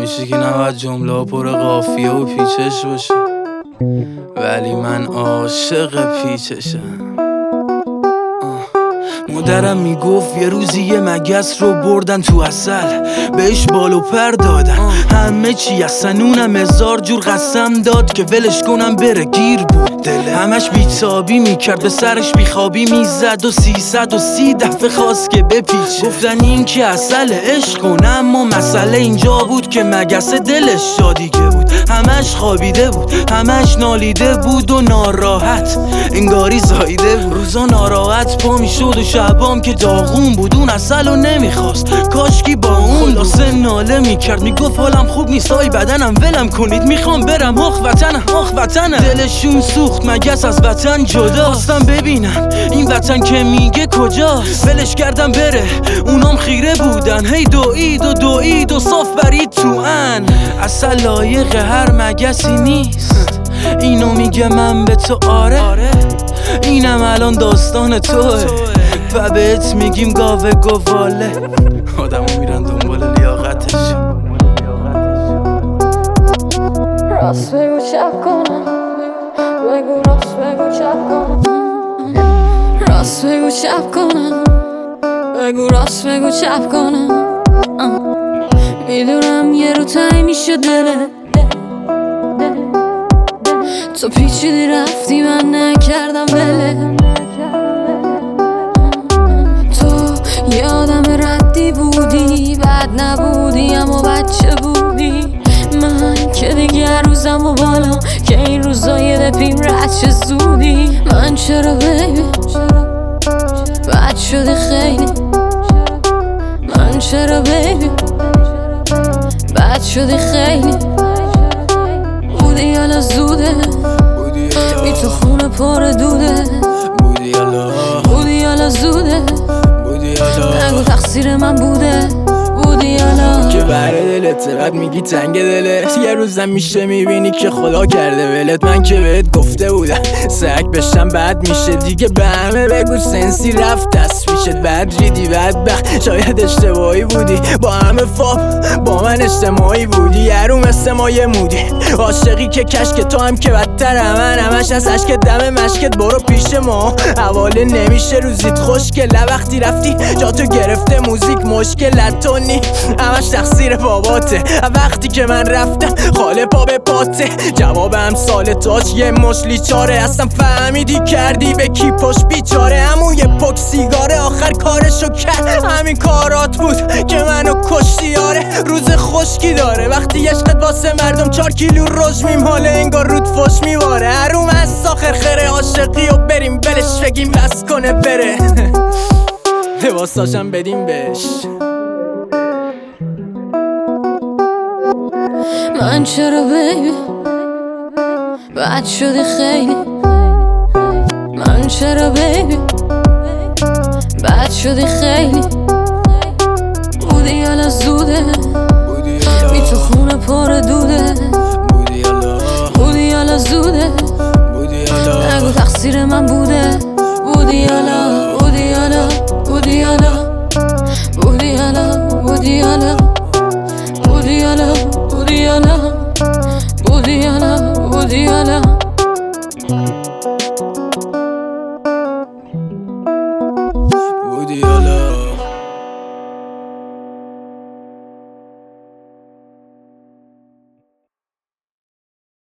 نمیشه که نباید جمله پر قافیه و پیچش باشه، ولی من عاشق پیچشم. مادرم میگفت یه روزی یه مگس رو بردن تو عسل، بهش بال و پر دادن، همه چی از سنونم 1000 جور قسم داد که ولش کنم بره، گیر بود دله، همش بیتابی میکرد، به سرش بیخوابی میزد و 330 دفعه خواست که بپیچه. گفتن این که عسل عشق کنه، اما مسئله اینجا بود که مگس دلش شادیگه بود، همش خوابیده بود، همش نالیده بود و ناراحت، انگاری زایده بود. روزا ناراحت پا میشد و شبام که داغون بود، اون عسل رو نمیخواست، کاشکی با اون خلاصه ناله میکرد، میگفت حالم خوب نیست، های بدنم ولم کنید، میخوام برم آخ وطنم. دلشون سوخت مگس از وطن جدا، خواستم ببینم این وطن که میگه کجاست، ولش کردم بره، اونام خیره بودن، هی دوید و صاف برید تو ان. عسل لایق هر مگسی نیست، اینو میگه من به تو آره، اینم الان داستان توه و بهت میگیم گاوه گواله. آدمو میرن دنبال لیاقتش، راست بگو چپ کنم، بگو راست بگو چپ کنم، راست بگو چپ کنم، بگو راست بگو چپ کنم. میدونم یه رو تایی میشه دله، تو پیچیدی رفتی من نکردم بله، تو یه آدم ردی بودی، بد نبودی اما بچه بودی، من که دیگه روزم و بالا که این روزا یه دپیم رد چه زودی. من چرا بیبی بد شده خیلی، من چرا بیبی بد شده خیلی، بودی حالا زوده بی تو خونه پر دوده، بودی حالا زوده نگو تقصیر من بوده، بودی حالا که بره دلت بعد میگی تنگ دلت، یه روزم میشه میبینی که خدا کرده ولت. من که بهت گفته بودم سگ بشم بد میشه دیگه، به همه بگو سنسی رفت دست پیشت، بد ریدی بدبخت شاید اشتباهی بودی، با همه فاب با من اجتماعی بودی، یارو مثل ما یه مودی عاشقی که کشک تو هم که بدتر، من همش از عشق دم مشکت، برو پیش ما حواله نمیشه روزیت خوشگله، وقتی رفتی جاتو گرفته موزیک مشکلت تو نی، همش تقصیر باباته، وقتی که من رفتم خاله پا به پاته، جوابم سال تاش یه مشلی چاره، اصلا فهمیدی کردی به کی پشت بیچاره، همون یه پک سیگاره آخر کارشو کرد، همین کارات بود که منو کشتی یاره، روز خشکی داره وقتی عشقت واسه مردم 4 کیلو رژ میماله، انگار رود فش میواره، حروم از ساخر خره عاشقی و بریم بلش بگیم بس کنه بره، لباساشم بدیم بهش. من چرا بیبی بد شده خیلی، من چرا بیبی بد شده خیلی، بودی حالا زوده بی تو خونه پر دوده، بودی حالا زوده نگو تقصیر من بوده، بودی حالا بودی حالا بودی حالا بودی حالا بودی حالا بودی حالا بودی حالا بودی حالا بودی حالا